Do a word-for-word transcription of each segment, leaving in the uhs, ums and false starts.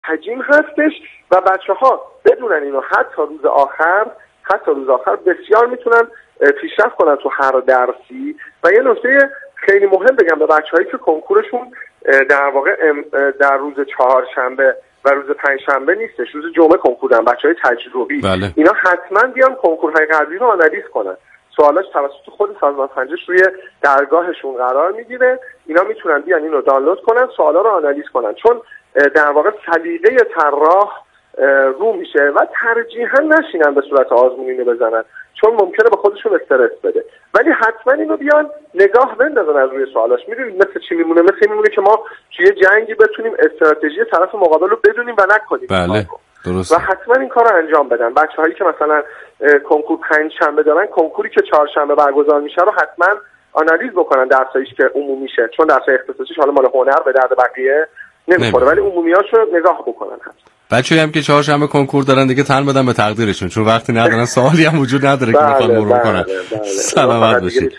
حجیم هستش و بچه‌ها بدونن اینو حتی روز آخر حتی روز آخر بسیار میتونن پیشرفت کنن تو هر درسی. و یه نکته خیلی مهم بگم به بچه‌هایی که کنکورشون در واقع در روز چهارشنبه و روز پنجشنبه نیستش، روز جمعه کنکور دارن، بچه‌های تجربی، بله. اینا حتما بیان کنکورهای قبلی رو آنالیز کنن. سوالاش توسط خود سازمان سنجش روی درگاهشون قرار میگیره، اینا میتونن بیان اینو دانلود کنن، سوالا رو آنالیز کنن، چون در واقع سلیقه طراح رو میشه و ترجیحاً نشینن به صورت آزمونینه بزنن، چون ممکنه به خودشون استرس بده. ولی حتما اینو بیان نگاه بندازن از روی سوالاش. میدونید مثل چی میمونه؟ مثل میمونه که ما توی جنگی بتونیم استراتژی طرف مقابل رو بدونیم و نکنیم. بله درست. و حتما این کار رو انجام بدن. بچه‌هایی که مثلا کنکور پنج شنبه دارن، کنکوری که چهارشنبه برگزار میشه رو حتما آنالیز بکنن، درسایش که عمومیشه، چون درسای اختصاصیش حالا مال هنر به درد بقیه نمیخوره، ولی عمومیاشو نگاه بکنن. بچه‌ای هم که چهارشنبه کنکور دارن دیگه تن بدن به تقدیرشون، چون وقتی ندارن سوالی هم وجود نداره که بخواد مرور کنن. سلامت باشید.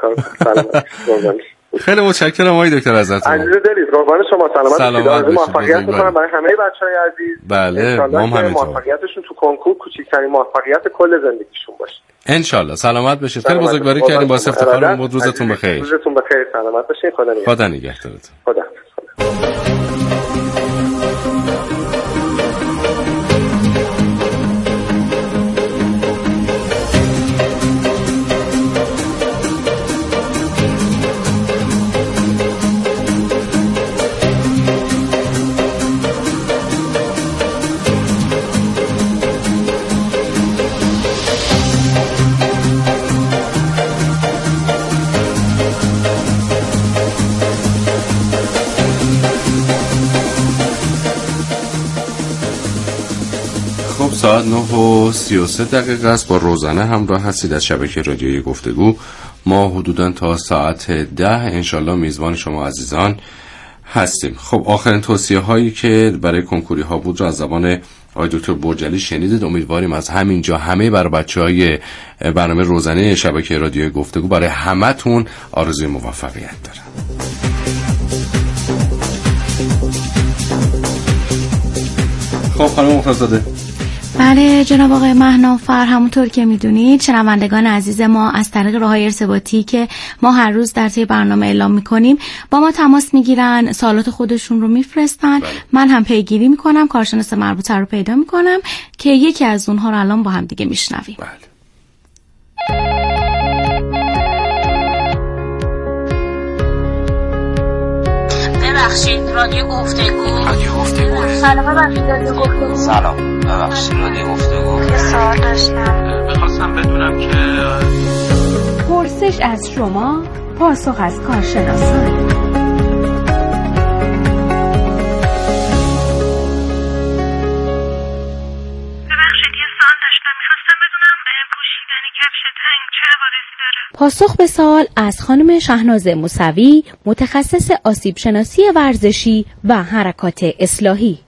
خیلی متشکرم آقای دکتر ازتون. عزیز دلید، قربان شما. سلامت, سلامت باشید. موفقیت می‌کنم برای همه بچه‌های عزیز. بله، ما هم همینطور. موفقیتشون تو کنکور کوچکترین موفقیت کل زندگیشون باشه. ان شاء الله. سلامت باشید. خیلی بزرگواری کردیم، با افتخارمون بود. روزتون بخیر. روزتون بخیر. سلامت باشید. خدا نگهدار. خدا نگهدارتون. خدا. ساعت نه و سی و سه دقیقه است. با روزانه همراه هستید از شبکه رادیویی گفتگو. ما حدوداً تا ساعت ده انشالله میزبان شما عزیزان هستیم. خب آخرین توصیه هایی که برای کنکوری ها بود رو از زبان آقای دکتر برجلی شنیدید. امیدواریم از همینجا همه برای بچهای برنامه روزانه شبکه رادیویی گفتگو برای همتون آرزوی موفقیت دارم. خب خانم مخلص‌زاده. بله جناب آقای مهنافر، همونطور که میدونید شنوندگان عزیز ما از طریق راههای ارتباطی که ما هر روز در طی برنامه اعلام میکنیم با ما تماس میگیرن، سوالات خودشون رو میفرستن. بله. من هم پیگیری میکنم، کارشناس مربوطه رو پیدا میکنم که یکی از اونها رو الان با هم دیگه میشنویم. بله. ببخشید رادیو گفتگو. رادیو گفتگو. سلام ببخشید رادیو گفتگو. سلام ببخشید رادیو گفتگو. یه سوال داشتم. میخواستم بدونم که پرسش از شما، پاسخ از کارشناسان. پاسخ به سوال از خانم شهناز موسوی، متخصص آسیب شناسی ورزشی و حرکات اصلاحی.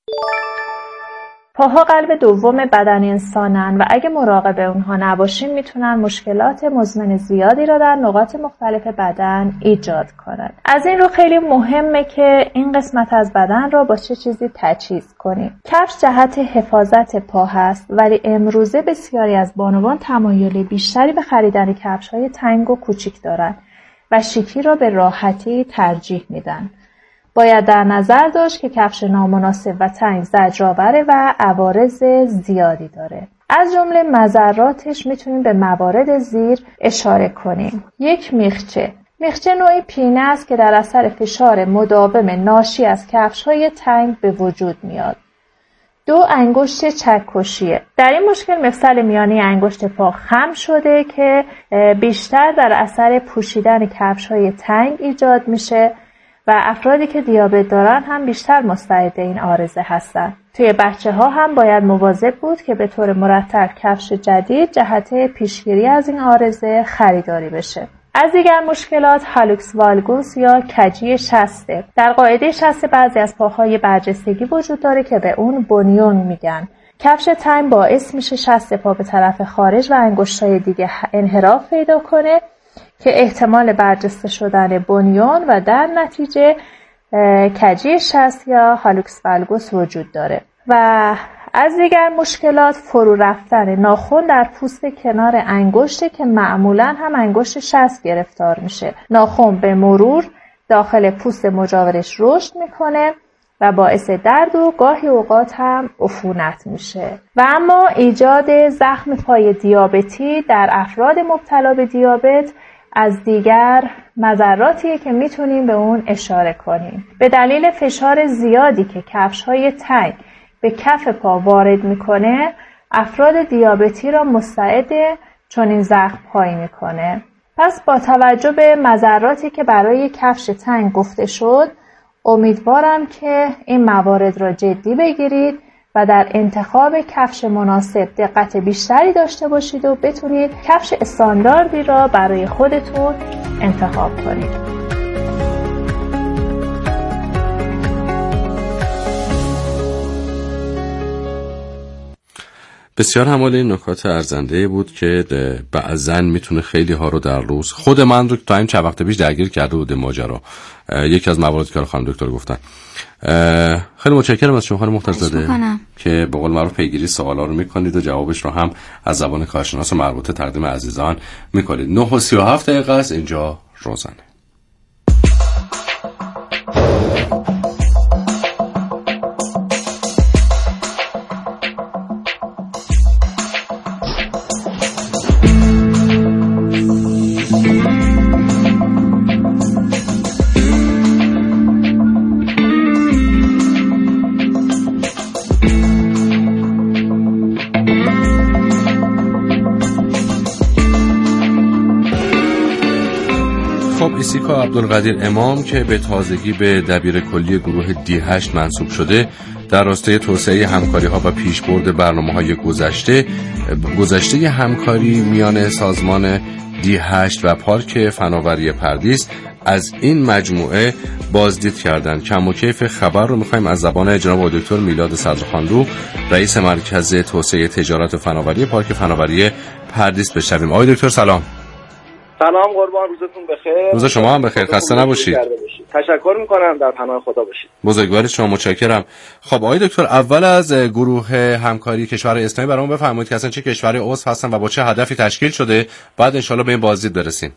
پاها قلب دوم بدن انسانن و اگه مراقب اونها نباشیم میتونن مشکلات مزمن زیادی را در نقاط مختلف بدن ایجاد کنن. از این رو خیلی مهمه که این قسمت از بدن را با چه چیزی تجهیز کنیم. کفش جهت حفاظت پا هست، ولی امروزه بسیاری از بانوان تمایل بیشتری به خریدن کفش‌های تنگ و کوچیک دارن و شیکی را به راحتی ترجیح میدن. باید در نظر داشت که کفش نامناسب و تنگ زجرآوره و عوارض زیادی داره. از جمله مضراتش میتونیم به موارد زیر اشاره کنیم. یک، میخچه. میخچه نوعی پینه است که در اثر فشار مداوم ناشی از کفش‌های تنگ به وجود میاد. دو، انگشت چکشیه. در این مشکل مفصل میانی انگشت پا خم شده که بیشتر در اثر پوشیدن کفش‌های تنگ ایجاد میشه و افرادی که دیابت دارن هم بیشتر مستعد این عارضه هستن. توی بچه ها هم باید مواظب بود که به طور مرتب کفش جدید جهت پیشگیری از این عارضه خریداری بشه. از دیگر مشکلات هالوکس والگوس یا کجی شسته. در قاعده شسته بعضی از پاهای برجستگی وجود داره که به اون بونیون میگن. کفش تنگ باعث میشه شست پا به طرف خارج و انگشتای دیگه انحراف پیدا کنه که احتمال برجسته شدن بنیان و در نتیجه کجی شست یا هالوکس والگوس وجود داره. و از دیگر مشکلات فرو رفتن ناخن در پوست کنار انگشته که معمولاً هم انگشت شست گرفتار میشه. ناخن به مرور داخل پوست مجاورش رشد میکنه و باعث درد و گاهی اوقات هم عفونت میشه. و اما ایجاد زخم پای دیابتی در افراد مبتلا به دیابت از دیگر مضراتیه که میتونیم به اون اشاره کنیم. به دلیل فشار زیادی که کفش‌های تنگ به کف پا وارد میکنه، افراد دیابتی را مستعد چنین زخم‌هایی میکنه. پس با توجه به مضراتی که برای کفش تنگ گفته شد، امیدوارم که این موارد را جدی بگیرید و در انتخاب کفش مناسب دقت بیشتری داشته باشید و بتونید کفش استانداردی را برای خودتون انتخاب کنید. بسیار همالی نکات ارزنده بود که بعضن میتونه خیلی ها رو در روز، خود من رو تا این چند وقت پیش درگیر کرده بود ماجرا، یکی از مواردی که خانم دکتر گفتن. خیلی متشکرم از شما خانم مختارزاده که به قول معروف پیگیری سوالا رو میکنید و جوابش رو هم از زبان کارشناس و مربوطه تقدیم عزیزان میکنید. نه و سی و هفت دقیقه است اینجا روزانه. ایسیکا عبدالقدیر امام که به تازگی به دبیر کلی گروه دی هشت منصوب شده، در راستای توسعه همکاری‌ها و پیشبرد برنامه‌های گذشته گذشته همکاری میان سازمان دی هشت و پارک فناوری پردیس از این مجموعه بازدید کردند. کم و کیف خبر رو می‌خوایم از زبان جناب دکتر میلاد صدرخانلو، رئیس مرکز توسعه تجارت و فناوری پارک فناوری پردیس بشنویم. آقای دکتر سلام. سلام قربان، روزتون بخیر. روز شما هم بخیر، خسته نباشید. تشکر میکنم، در پناه خدا باشید. بزرگوار شما، متشکرم. خب آقای دکتر، اول از گروه همکاری کشور اسلامی برامون بفرمایید که اصلا چه کشوری عضو هستن و با چه هدفی تشکیل شده، بعد انشالله به این بازدید برسیم.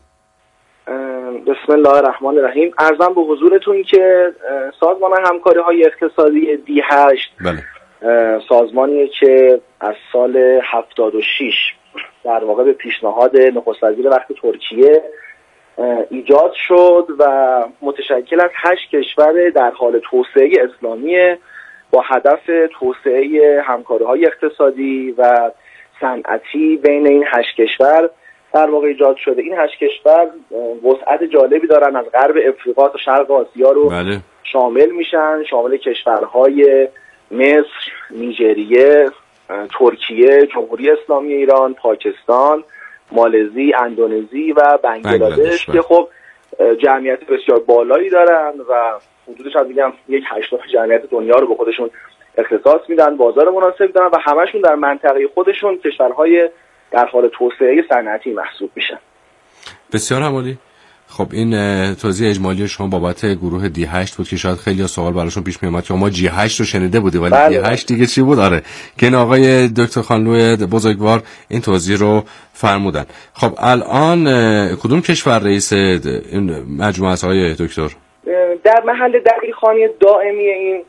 بسم الله الرحمن الرحیم. عرضم به حضورتون که سازمان همکاری های اقتصادی دی هشت بله. سازمانیه که از سال هفتاد و شش در واقع به پیشنهاد نخست وزیر وقت ترکیه ایجاد شد و متشکل از هشت کشور در حال توسعه اسلامی با هدف توسعه همکاری‌های اقتصادی و صنعتی بین این هشت کشور در واقع ایجاد شده. این هشت کشور وسعت جالبی دارن، از غرب افریقا تا شرق آسیا رو بله. شامل میشن، شامل کشورهای مصر، نیجریه، ترکیه، جمهوری اسلامی ایران، پاکستان، مالزی، اندونزی و بنگلادش که خب جمعیت بسیار بالایی دارن و حدودش هم میگم یک هشتم جمعیت دنیا رو به خودشون اختصاص میدن، بازار مناسب دارن و همشون در منطقه خودشون کشورهای در حال توسعه صنعتی محسوب میشن. بسیار عالی. خب این توضیح اجمالی شما بابت گروه دی هشت بود که شاید خیلی سوال براشون پیش می اومد که ما جی هشت رو شنیده بودیم ولی بله. دی هشت دیگه چی بود؟ آره که این آقای دکتر خانلو بزرگوار این توضیح رو فرمودن. خب الان کدوم کشور رئیس این مجموعه است آقای دکتر؟ در محل دبیرخوانی دائمی این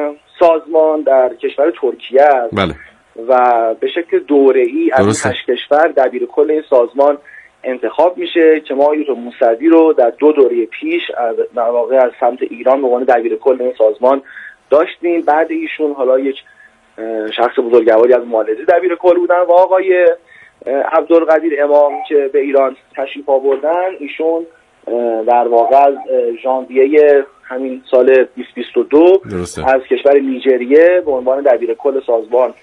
سازمان در کشور ترکیه است. بله. و به شکل دوره‌ای از این هشت کشور دبیر کل این سازمان انتخاب میشه که ما آقای موسوی رو در دو دوره پیش در واقع از سمت ایران به عنوان دبیر کل این سازمان داشتیم. بعد ایشون حالا یک شخص بزرگواری از مالزی دبیر کل بودن و آقای عبدالقدیر امام که به ایران تشریف آوردن، ایشون در واقع از ژانویه همین سال بیست بیست و دو از کشور نیجریه به عنوان دبیر کل سازمان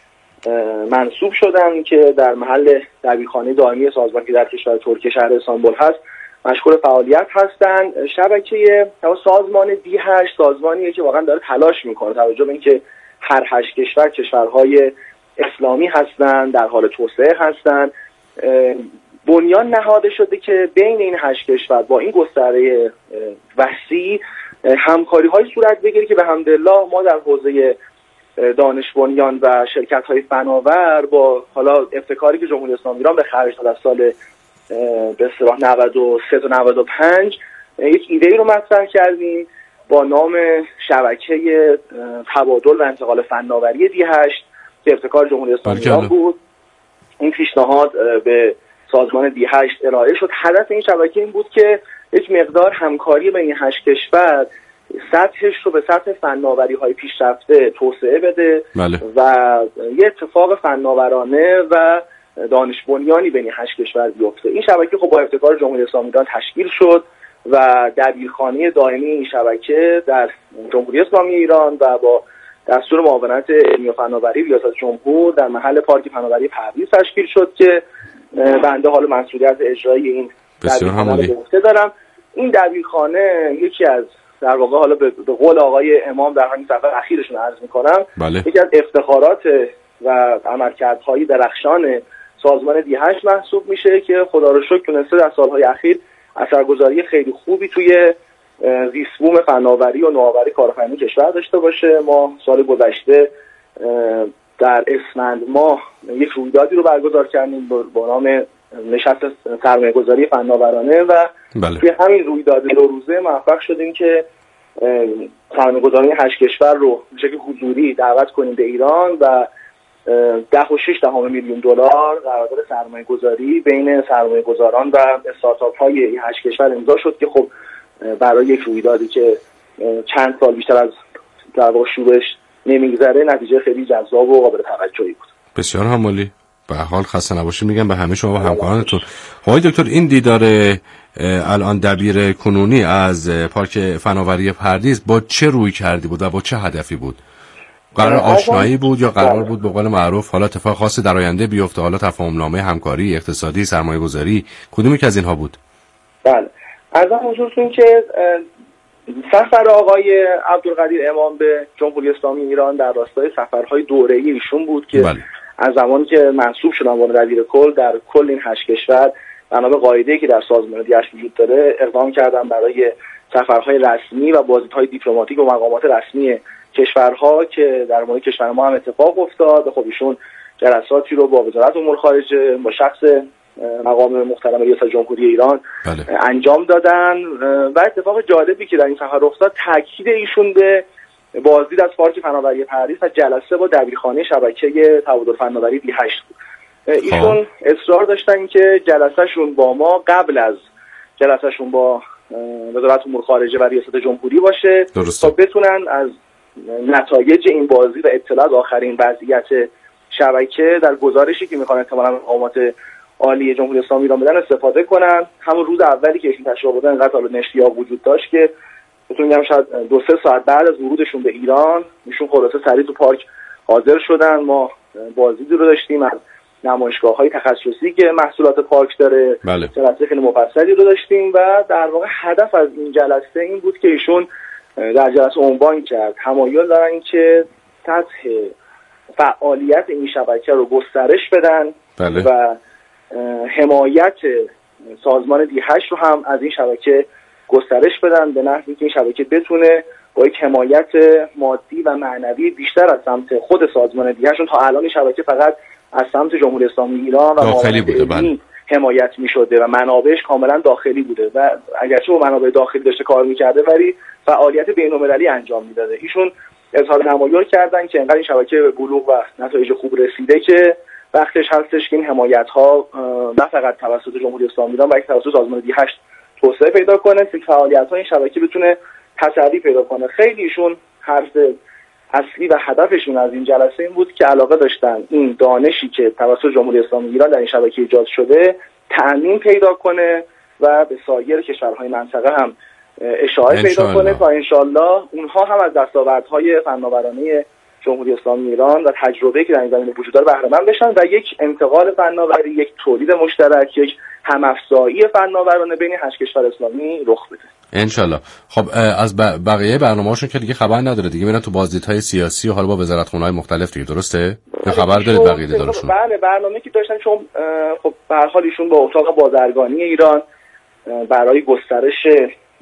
منصوب شدن که در محل دبیرخانه دائمی سازمان که در کشور ترکیه شهر استانبول هست مشغول فعالیت هستند. شبکه سازمان دی هشت سازمانیه که واقعا داره تلاش میکنه توجه به اینکه هر هشت کشور کشورهای اسلامی هستند، در حال توسعه هستند. بنیان نهاده شده که بین این هشت کشور با این گستره وسیع همکاری های صورت بگیره که به حمدالله ما در حوزه دانش بنیان و شرکت های فناور با حالا ابتکاری که جمهوری اسلامی ایران به خرج داد از سال به اصطلاح نود و سه تا نود و پنج یک ایده ای رو مطرح کردیم با نام شبکه تبادل و انتقال فناوری دی هشت که ابتکار جمهوری اسلامی ایران بود. این پیشنهاد به سازمان دی هشت ارائه شد. هدف این شبکه این بود که یک مقدار همکاری بین هشت کشور سطحش رو به سطح فناوری های پیشرفته توسعه بده بله. و یه اتفاق فناورانه و دانش بنیانی بین هشت کشور بیفته. این شبکه خب با ابتکار جمهوری اسلامی ایران تشکیل شد و دبیرخانه دائمی این شبکه در جمهوری اسلامی ایران و با دستور معاونت علمی و فناوری ریاست جمهور در محل پارک فناوری پرویز تشکیل شد که بنده حال مسئولیت اجرایی این دبیرخانه رو به عهده دارم. این دبیرخانه یکی از در واقع حالا به قول آقای امام در همین سفر اخیرشون عرض می‌کنم بله. یکی از افتخارات و عملکردهای درخشان سازمان دی هشت محسوب میشه که خدا رو شکر تونسته در سالهای اخیر اثرگذاری خیلی خوبی توی زیستبوم فناوری و نوآوری کارآفرینی کشور داشته باشه. ما سال گذشته در اسفند ماه یک رویدادی رو برگزار کردیم با نام نشست سرمایه‌گذاری فناورانه و بله. توی همین رویداد دو روزه موفق شدیم که سرمایه‌گذاران هشت کشور رو به شکل حضوری دعوت کنیم به ایران و ده و شش دهم میلیون دلار قرارداد سرمایه‌گذاری بین سرمایه‌گذاران و استارتاپ‌های این هشت کشور امضا شد که خب برای یک رویدادی که چند سال بیشتر از در واقع شروعش نمیگذره نتیجه خیلی جذاب و قابل توجهی بود. بسیار همالی. به هر حال خسته نباشید میگم به همه شما و همکارانتون. آقای دکتر این دیدار الان دبیر کنونی از پارک فناوری پردیس با چه روی کردی بود و با چه هدفی بود؟ قرار آشنایی بود یا قرار بود به قول معروف حالا اتفاق خاصی در آینده بیفته، حالا تفاهم‌نامه همکاری اقتصادی سرمایه‌گذاری کدومی که از اینها بود؟ بله عرضم حضورتون که سفر آقای عبدالقدیر امام به جمهوری اسلامی ایران در راستای سفرهای دوره‌ای ایشون بود که بله. از زمانی که منصوب شدن به عنوان دبیر کل در کل این هشت کشور بنا به قاعده‌ای که در سازمان دی هشت وجود داره اقدام کردن برای سفرهای رسمی و بازدیدهای دیپلماتیک و مقامات رسمی کشورها که در مورد کشور ما هم اتفاق افتاد. خب ایشون جلساتی رو با وزارت امور خارجه با شخص مقام محترم ریاست جمهوری ایران بله. انجام دادن و اتفاق جالبی که در این سفر افتاد تاکید ایشون به بازدید از پارک فناوری پردیس و جلسه با دبیرخانه شبکه تبادل فناوری دی هشت بود. ایشون اصرار داشتن که جلسهشون با ما قبل از جلسهشون با وزارت امور خارجه و ریاست جمهوری باشه تا بتونن از نتایج این بازدید و اطلاع از آخرین وضعیت شبکه در گزارشی که میخوان احتمالاً مقامات عالی جمهوری اسلامی ایران بدن استفاده کنن. همون روز اولی که ایشون تشریف آوردن انقدر حالا اشتیاق وجود داشت که بتونم بگم شاید دو سه ساعت بعد از ورودشون به ایران ایشون خلاصه سریع تو پارک حاضر شدن. ما بازدیدی رو داشتیم از نمایشگاه‌های تخصصی که محصولات پارک داره. بله. جلسه خیلی مفصلی رو داشتیم و در واقع هدف از این جلسه این بود که ایشون در جلسه عنوان کرد تمایل دارن که سطح فعالیت این شبکه رو گسترش بدن بله. و حمایت سازمان دی هشت رو هم از این شبکه گسترش بدن به نحوی که این شبکه بتونه با یک حمایت مادی و معنوی بیشتر از سمت خود سازمان دی هشت، تا الان این شبکه فقط از سمت جمهوری اسلامی ایران و داخلی بوده بله. حمایت می شده و منابعش کاملا داخلی بوده و اگرچه با منابع داخلی داشته کار میکرده ولی فعالیت بین‌المللی انجام میداده. ایشون اظهار تمایل کردن که انقدر این شبکه به بلوغ و نتایج خوب رسیده که وقتش هستش که این حمایت ها نه فقط توسط جمهوری اسلامی ایران بلکه توسط سازمان دی هشت توسعه پیدا کنه که فعالیت ها این شبکه بتونه تسری پیدا کنه. خیلی ایشون حرف اصلی و هدفشون از این جلسه این بود که علاقه داشتن این دانشی که توسط جمهوری اسلامی ایران در این شبکه ایجاد شده تأمین پیدا کنه و به سایر کشورهای منطقه هم اشاعه پیدا کنه تا انشالله اونها هم از دستاوردهای فناورانه جمهوری اسلامی ایران و تجربه که در این زمینه وجود داره بهره مند بشن و یک انتقال فناوری، یک تولید مشترک، یک همافزایی فناورانه بین هشت کشور اسلامی رخ بده. انشالله. خب از بقیه برنامه‌هاشون که دیگه خبر نداره دیگه، میرن تو بازدیدهای سیاسی و حالا با وزارتخونه‌های مختلف دیگه، درسته؟ یا خبر دارید بقیه دیدارشون؟ بله برنامه‌ای که داشتن چون خب به هر حال ایشون با اتاق بازرگانی ایران برای گسترش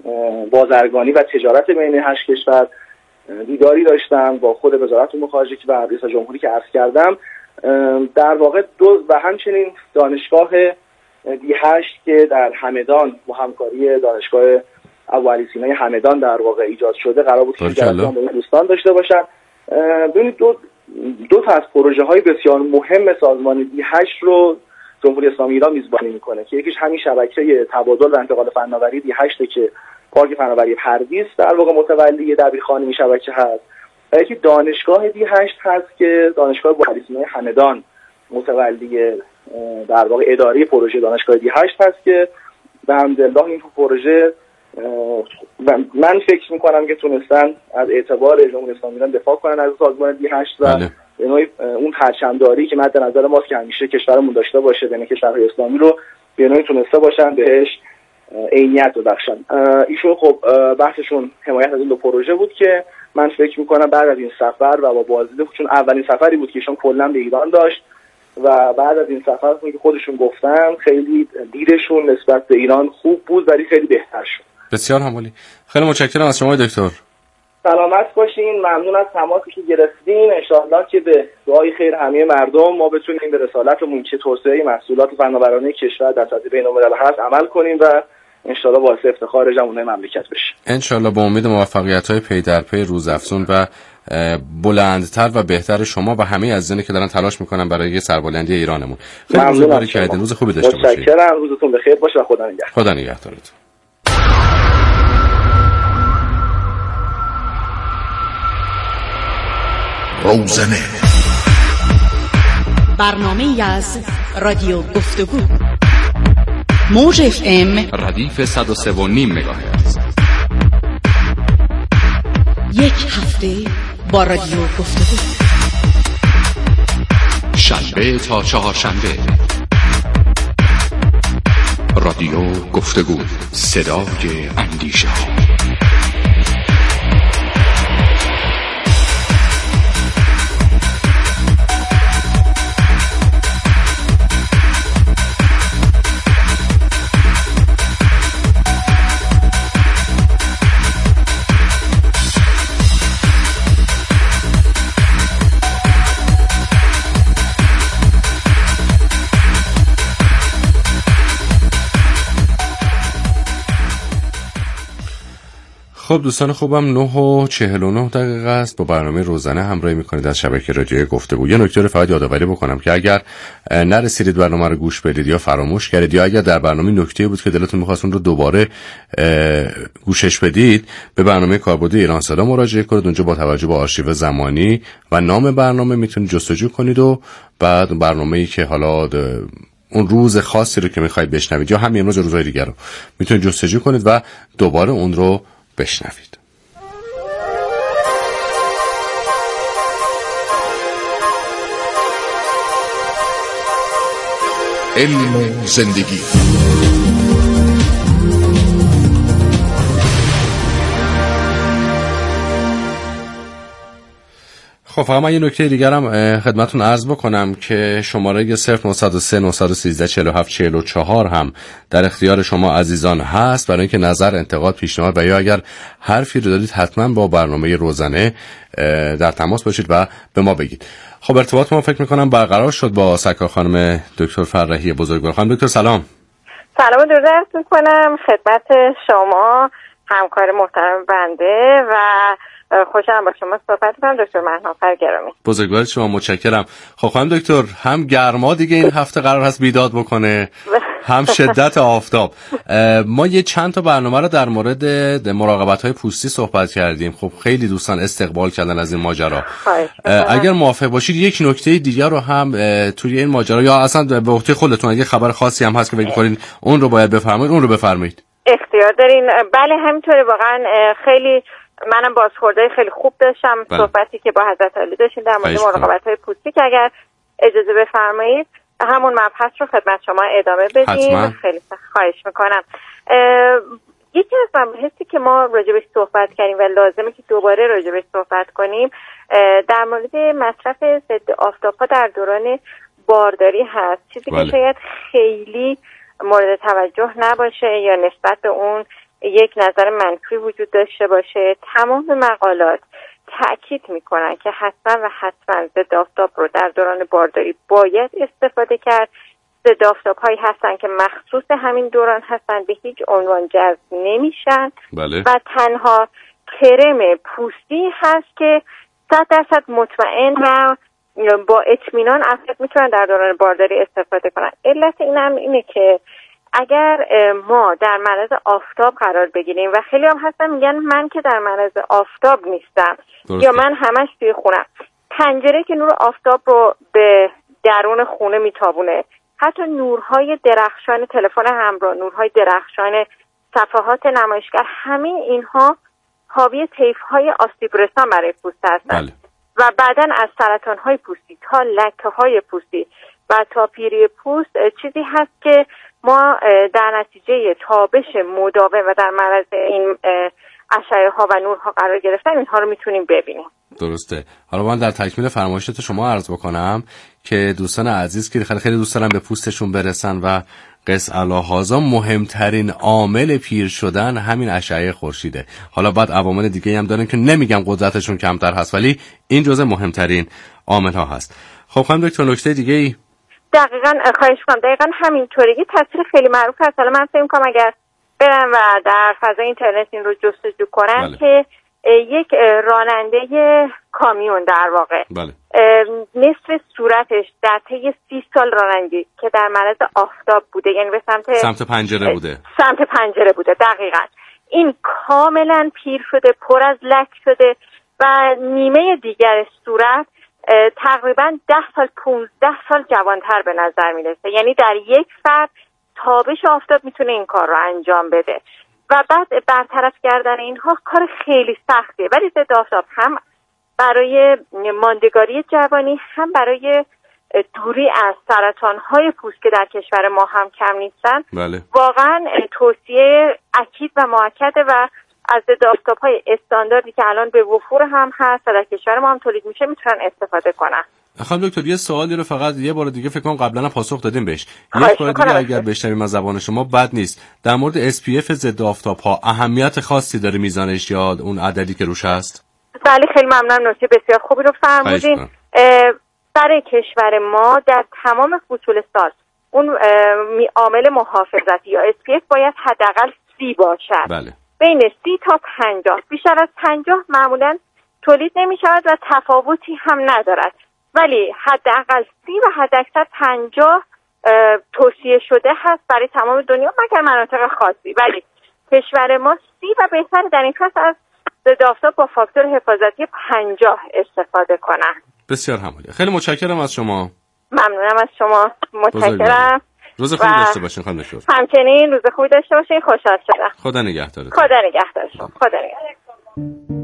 بازرگانی و تجارت بین هشت کشور دیداری داشتم با خود وزارت امور خارجه و رئیس جمهوری که عرض کردم. در واقع دو و همچنین دانشگاه دی هشت که در همدان با همکاری دانشگاه ابوعلی سینای همدان در واقع ایجاد شده قرار بود که جلسه با دوستان داشته باشن. ببینید دو دو تا از پروژه های بسیار مهم سازمان دی هشت رو جمهوری اسلامی ایران میزبانی میکنه که یکیش همین شبکه تبادل و انتقال فناوری دی هشت که پارک فناوری پردیس در واقع متولی دبیرخانه این شبکه هست و یکی دانشگاه دی هشت هست که دانشگاه ابوعلی سینای همدان متولی در واقع اداره پروژه دانشگاه دی هشت هست که به حمدالله این پروژه من فکر میکنم که تونستن از اعتبار جمهوری اسلامی ایران دفاع کنن از سازمان دی هشت و به نوعی اون پرچمداری که مد نظر ماست که همیشه کشورمون داشته باشه بین کشورهای اسلامی رو به نوعی تونسته باشن بهش عینیت ببخشن. ایشون خب بحثشون حمایت از این دو پروژه بود که من فکر میکنم بعد از این سفر و با بازدید چون اولین سفری بود که ایشون کلا به ایران داشت و بعد از این سفر که خودشون گفتن خیلی دیدشون نسبت به ایران خوب بود ولی خیلی بهتر شد. بسیار همالی. خیلی متشکرم از شما دکتر. سلامت باشین. ممنون از تماسی که گرفتین. ان شاءالله که به دعای خیر همه مردم ما بتونیم به رسالتمون که توسعه محصولات فناورانه کشور در سطح بین‌الملل هست عمل کنیم و ان شاءالله باعث افتخار جوانای مملکت بشه. ان شاءالله با امید موفقیت‌های پی در پی روزافزون و بلندتر و بهتر شما و همه عزیزانی که دارن تلاش میکنن برای سربلندی ایرانمون. خیلی ممنون کردین. روز خوبی داشته باشید. متشکرم. روزتون بخیر باشه و خدا نگهدار. خدا نگهدارتون. روزنه برنامه‌ای از رادیو گفتگو موج اف ام ردیف صد و سه و نیم مگاهرتز. یک هفته با رادیو گفتگو شنبه تا چهارشنبه. رادیو گفتگو صدای اندیشه. خب دوستان خوبم نه و چهل و نه دقیقه است. با برنامه روزانه همراهی میکنید از شبکه رادیوی گفتگو. یه نکته رو فقط یادآوری بکنم که اگر نرسیدید برنامه رو گوش بدید یا فراموش کردید یا اگر در برنامه نکته بود که دلتون می‌خواست اون رو دوباره گوشش بدید به برنامه کاربردی ایران صدا مراجعه کنید. اونجا با توجه به آرشیو زمانی و نام برنامه میتونید جستجو کنید و بعد برنامه‌ای که حالا اون روز خاصی رو که می‌خواید بشنوید یا همین امروز روزهای دیگر رو میتونید جستجو کنید و دوباره اون رو بشنوید. علم و زندگی. خب فقط من یه نکته دیگرم خدمتون عرض بکنم که شماره صفر نه صفر سه نه یک سه چهار هفت چهار چهار هم در اختیار شما عزیزان هست برای اینکه نظر، انتقاد، پیشنهاد و یا اگر حرفی رو دارید حتما با برنامه روزانه در تماس باشید و به ما بگید. خب ارتباط ما فکر میکنم برقرار شد با سرکار خانم دکتر فرحی بزرگوار. خانم دکتر سلام. سلام و درود عرض میکنم خدمت شما همکار محترم بنده و خوشحالم با شما صحبت کنم دکتر مهنافر گرامی. بزرگوار شما، متشکرم. خب خانم دکتر هم گرما دیگه این هفته قرار هست بیداد بکنه هم شدت آفتاب. ما یه چند تا برنامه رو در مورد مراقبت‌های پوستی صحبت کردیم. خب خیلی دوستان استقبال کردن از این ماجرا. اگر موافق باشید یک نکته دیگر رو هم توی این ماجرا یا اصلا به وقت خودتون اگه خبر خاصی هم هست که فکر می‌کنید اون رو باید بفرمایید اون رو بفرمایید. اختیار دارین. بله همینطوره واقعا خیلی منم بازخوردهای خیلی خوب داشتم. بله. صحبتی که با حضرت علی داشتیم در مورد مراقبت‌های پوستی که اگر اجازه بفرمایید همون مبحث رو خدمت شما ادامه بدیم. خیلی خواهش میکنم. یکی از مباحثی که ما راجبش صحبت کردیم و لازمه که دوباره راجبش صحبت کنیم در مورد مصرف ضد آفتاب‌ها در دوران بارداری هست. چیزی بله. که شاید خیلی مورد توجه نباشه یا نسبت به اون یک نظر منفی وجود داشته باشه. تمام مقالات تأکید میکنن که حتما و حتما ضد آفتاب رو در دوران بارداری باید استفاده کرد. ضد آفتاب هایی هستن که مخصوص همین دوران هستن، به هیچ عنوان جذب نمیشن. بله. و تنها کرم پوستی هست که صد درصد مطمئن و با اطمینان افراد میتونن در دوران بارداری استفاده کنن. علت این هم اینه که اگر ما در معرض آفتاب قرار بگیریم و خیلی هم هستن میگن من که در معرض آفتاب نیستم درسته. یا من همش توی خونم، پنجره که نور آفتاب رو به درون خونه میتابونه، حتی نورهای درخشان تلفن همراه، نورهای درخشان صفحات نمایشگر، همه اینها حاوی طیف‌های آسیب رسان برای پوست هستند. بله. و بعداً از سرطان‌های پوستی تا لکه‌های پوستی و تا پیری پوست چیزی هست که ما در نتیجه تابش مداوم و در معرض این اشعه ها و نورها قرار گرفتن اینها رو میتونیم ببینیم. درسته. حالا من در تکمیل فرمایشات شما عرض بکنم که دوستان عزیز که خیلی خیلی دوست دارن به پوستشون برسن و قص الهازا مهمترین عامل پیر شدن همین اشعه خورشیده. حالا بعد عوامل دیگه هم دارن که نمیگم قدرتشون کمتر هست، ولی این جزء مهمترین عامل ها هست. خب خانم دکتر نکته دیگه ای؟ دقیقاً خواهش می‌کنم. دقیقاً همینطوره. یه تصویر خیلی معروف هست. حالا من فکر می‌کنم اگر برن و در فضای اینترنت این رو جستجو کنن بله. که یک راننده کامیون در واقع بله. نصف صورتش در طی سی سال رانندگی که در معرض آفتاب بوده، یعنی به سمت سمت پنجره بوده سمت پنجره بوده دقیقاً این کاملا پیر شده، پر از لک شده و نیمه دیگر صورت تقریبا ده سال پونزده سال جوانتر به نظر میرسه. یعنی در یک فرد تابش آفتاب میتونه این کار رو انجام بده و بعد برطرف کردن اینها کار خیلی سختیه، ولی ضد آفتاب هم برای ماندگاری جوانی هم برای دوری از سرطان‌های پوست که در کشور ما هم کم نیستن بله. واقعا توصیه اکید و مؤکده و از ضد آفتاب‌های استانداردی که الان به وفور هم هست و در کشور ما هم تولید میشه میتونن استفاده کنن. خانم دکتر یه سوالی رو فقط یه بار دیگه فکر کنم قبلا پاسخ دادیم بهش، یک بار دیگه اگر بشنویم از زبان شما بد نیست، در مورد اس پی اف ضد آفتاب‌ها اهمیت خاصی داره میزانش یا اون عددی که روش هست؟ بله خیلی ممنونم، نکته بسیار خوبی رو فرمودین. برای کشور ما در تمام فصول سال اون عامل محافظتی یا اس پی اف باید حداقل سی باشد. بله. بین سی تا پنجاه، بیشتر از پنجاه معمولا تولید نمی شود و تفاوتی هم ندارد، ولی حداقل سی و حداکثر پنجاه توصیه شده هست برای تمام دنیا مگر مناطق خاصی، ولی کشور ما سی و بهتر در این فصل از ضد آفتاب با فاکتور حفاظتی پنجاه استفاده کنن. بسیار همالی. خیلی متشکرم از شما. ممنونم از شما. متشکرم. روز خوبی داشته باشین خانم دکتر. همچنین روز خوبی داشته باشین. خوشحال شدم. خدا نگهدارتون. خدا نگهدارتون. خدا نگهدارتون.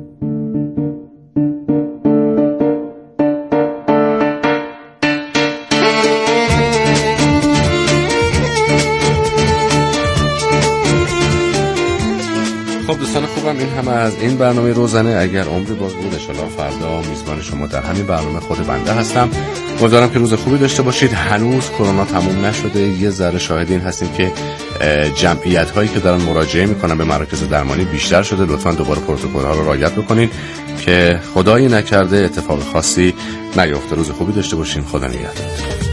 خب دوستان خوبم، این همه از این برنامه روزانه. اگر عمری باقی بود ان شاءالله فردا میزبان شما در همین برنامه خود بنده هستم. امیدوارم که روز خوبی داشته باشید. هنوز کرونا تموم نشده، یه ذره شاهد این هستیم که جمعیت هایی که دارن مراجعه میکنن به مراکز درمانی بیشتر شده. لطفاً دوباره پروتکل ها رو رعایت بکنید که خدایی نکرده اتفاق خاصی نیفته. روز خوبی داشته باشین. خدا نگهدار.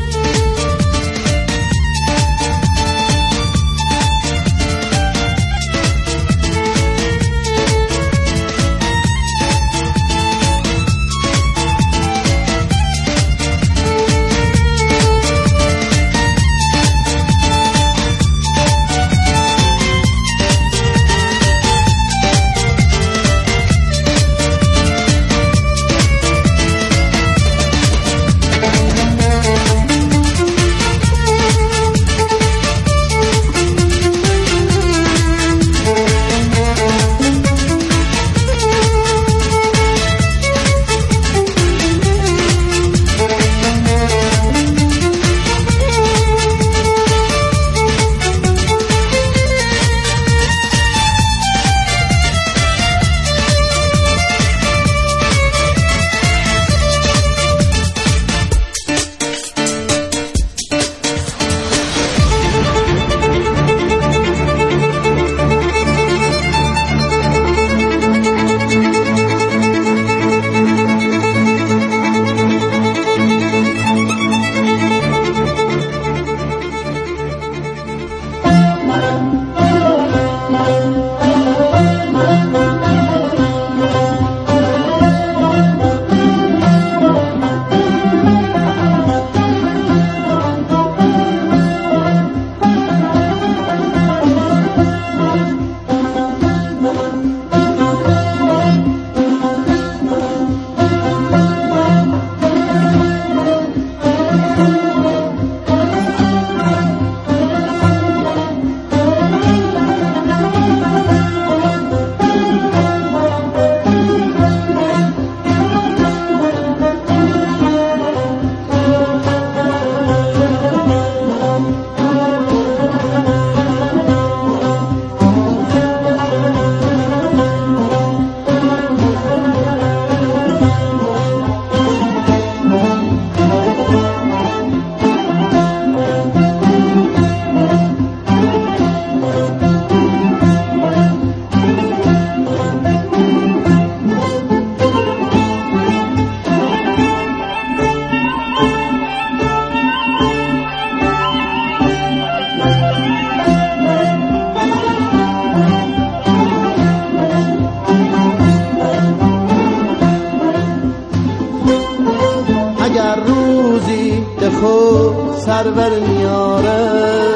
هر روزی به خود سرور میاره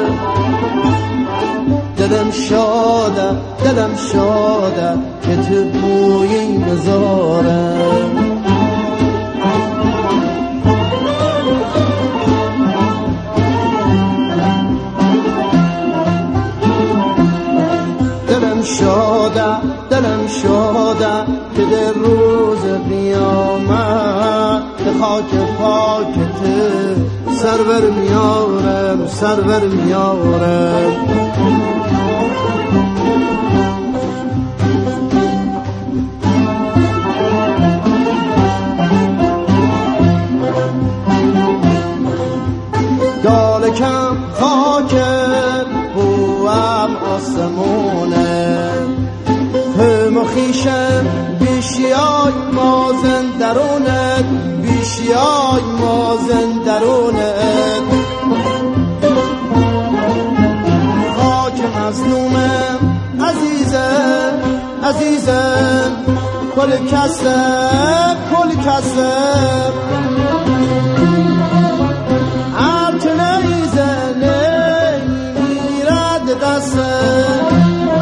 دلم شاده دلم شاده که تو بوی نزاره دلم شاده دلم شاده که در روز قیامت به خاک پاکت سرور میارم سرور میارم دالکم خاک بوام آسمونه هم و خیشم بیشیای مازن درونت بیشیای مازن درونت خاک مظلومم عزیزم عزیزم کل کسب کل کسب عرض نیزنه میرد دستم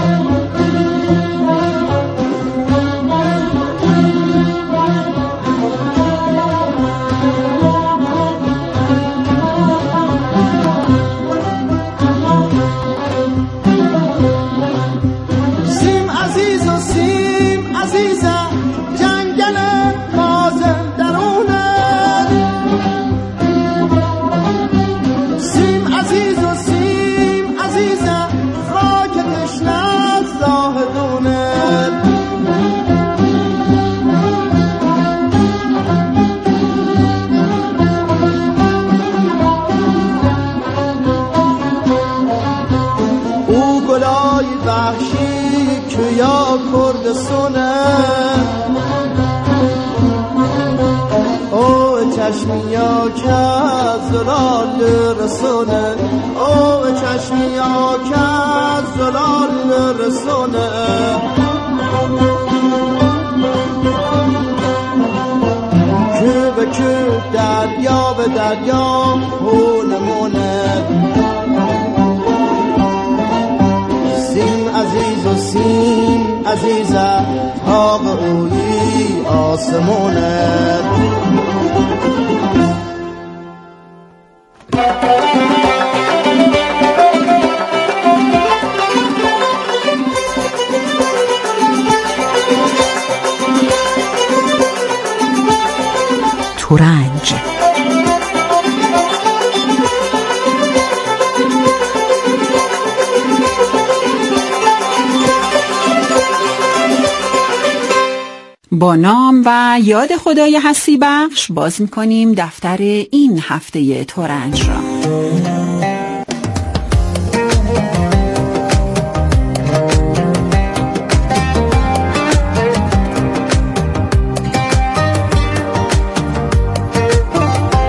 چشمیا که زلال رسونه او چشمیا که زلال رسونه که به که دریا به دریا پولمونه سیم عزیز و سیم عزیزه تاق اویی آسمونه تورنج با نام و یاد خدای هستی بخش باز می‌کنیم دفتر این هفته تورنج را.